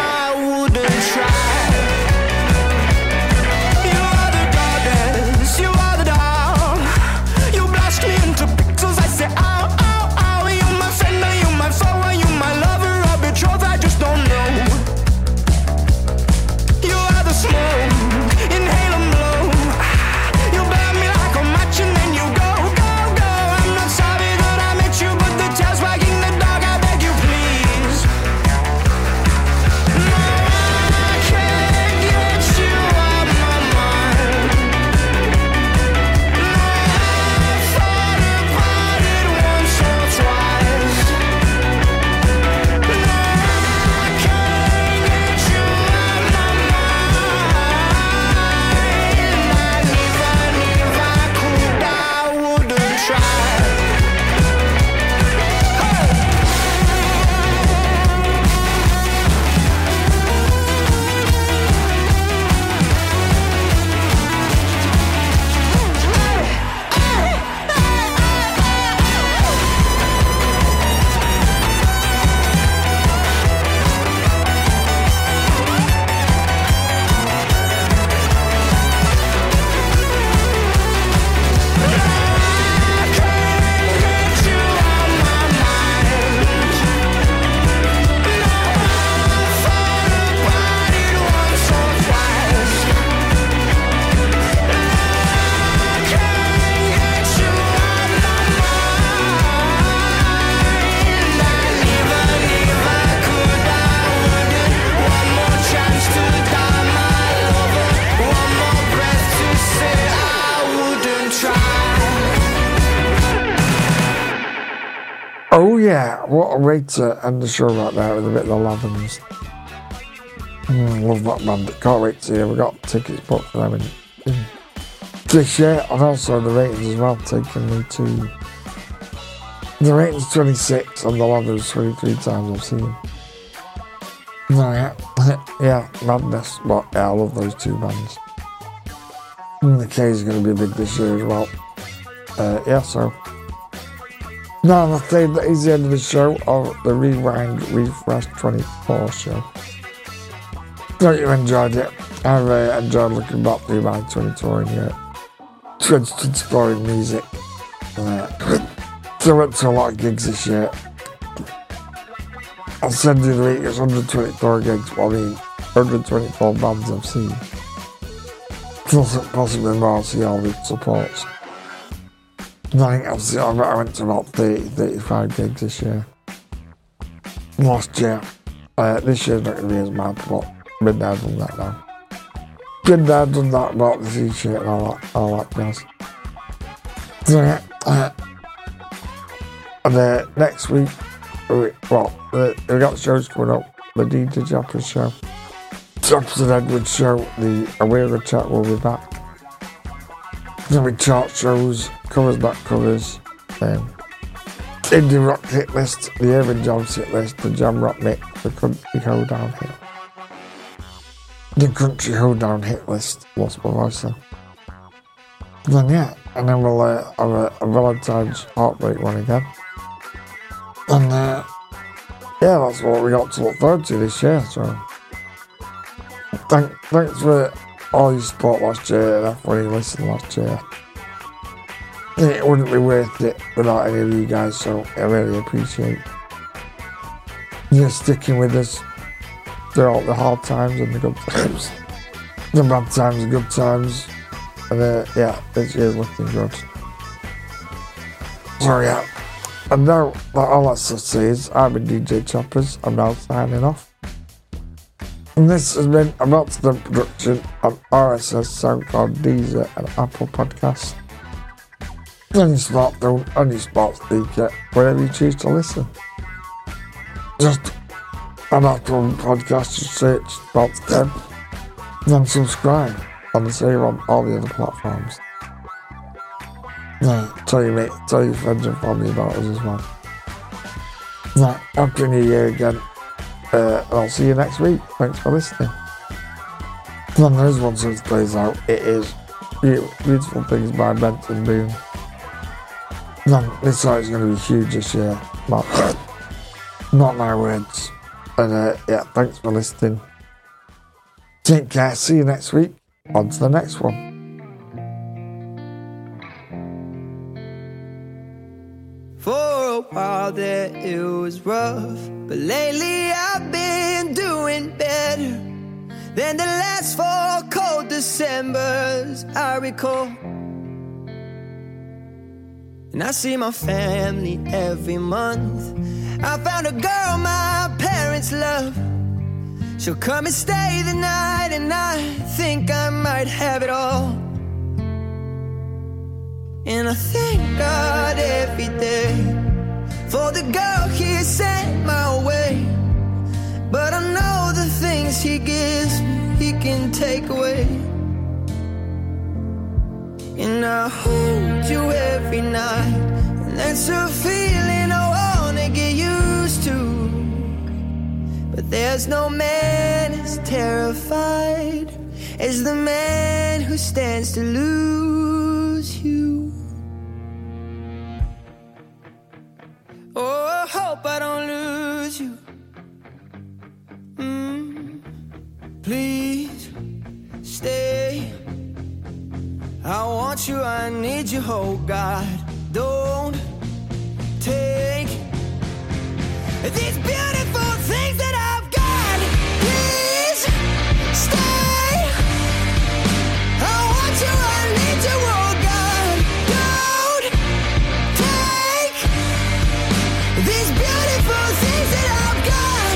You Oh yeah, what a way to end the show right there with a bit of the Lavins. Mm, love that band. Can't wait to see them. We got tickets booked for them in, in this year, and also the ratings as well, taking me to the ratings twenty-six and the Lavins twenty-three times I've seen. No, yeah, yeah, madness. But yeah, I love those two bands. And the K is going to be big this year as well. Uh, yeah, so. Now, I think that is the end of the show, of the Rewind Refresh twenty-four show. Hope you enjoyed it. I've uh, enjoyed looking back through my twenty twenty uh, twenty twenty-four music. Uh, so I went to a lot of gigs this year. I'll send you the week, it's one hundred twenty-four gigs, well, I mean, one hundred twenty-four bands I've seen. Plus, possibly more, see all the supports. I think I've seen, I went to about thirty, thirty-five gigs this year. Last year. Uh, this year's not going to be as mad, but been there, done that now. Been there, done that, bought the t-shirt and all that, all that jazz. So yeah, uh, and uh, next week, we, well, uh, we got shows coming up. The D J Choppers show, Choppers and Edwards show, the Aware Chat will be back. There'll be chart shows, covers back covers, um, indie rock hit list, the Urban Jams hit list, the Jam Rock mix, the Country Hoedown hit. The Country Hoedown hit list, lost my voice there. Then yeah, and then we'll uh, have a, a Valentine's Heartbreak one again. And uh, yeah, that's what we got to look forward to this year, so. Thank, thanks for all your support last year and everyone who listened last year. It wouldn't be worth it without any of you guys, so I really appreciate you sticking with us throughout the hard times and the good times. The bad times and good times. And uh, yeah, this year's looking good. So yeah, and now all that's to say is I've been D J Choppers, I'm now signing off. And this has been About the Production on R S S, SoundCloud, Deezer and Apple Podcasts. On your smartphone, on your smart speaker, wherever you choose to listen. Just on Apple Podcasts, just search About Them, then subscribe, and the same on all the other platforms. Yeah, tell your mate, tell your friends and family about us as well. Yeah, Happy New Year again. Uh, and I'll see you next week. Thanks for listening. Then there is one song that plays out. It is Beautiful Things by Benton Boone. Then this song is going to be huge this year. Not, not my words. And uh, yeah, thanks for listening. Take care. See you next week. On to the next one. For a while there it was rough, but lately I've been doing better than the last four cold Decembers I recall. And I see my family every month. I found a girl my parents love. She'll come and stay the night, and I think I might have it all. And I thank God every day for the girl He sent my way. But I know the things He gives me, He can take away. And I hold you every night, and that's a feeling I wanna get used to. But there's no man as terrified as the man who stands to lose you. Oh, I hope I don't lose you. Mm, please stay. I want you, I need you, oh God. Don't take these beautiful things that I've got. Please stay. I want you, I need you, oh God. Don't take these beautiful things that I've got.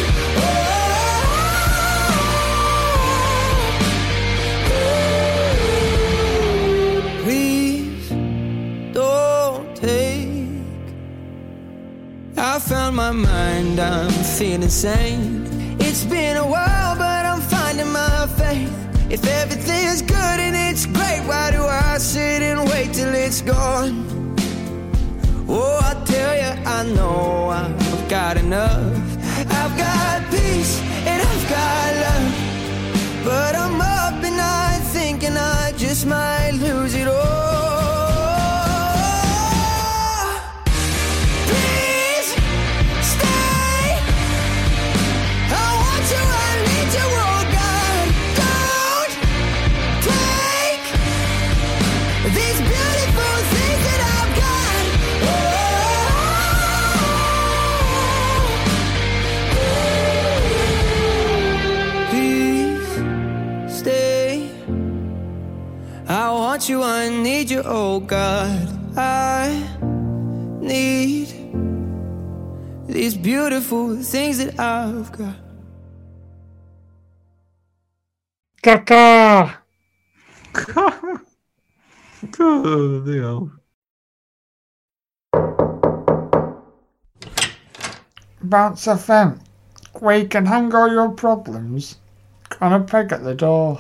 Oh, please don't take I found my mind, I'm feeling sane. It's been a while, but I'm finding my faith. If everything's good and it's great, why do I sit and wait till it's gone? Oh, I tell you, I know I've got enough. I've got peace and I've got love, but I'm up at night thinking I just might lose it all. Please stay. I want you, I need you, oh God. Don't take these beautiful things that I've got. Please stay. I want you, I need you, oh God. I need these beautiful things that I've got. Kaka! Oh, Leo. Bounce F M, where you can hang all your problems on a peg at the door.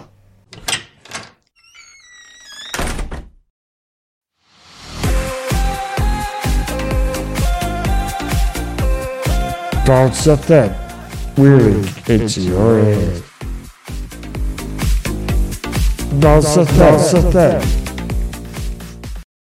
Bounce F M, really into your head. Bounce F M, Bounce F M.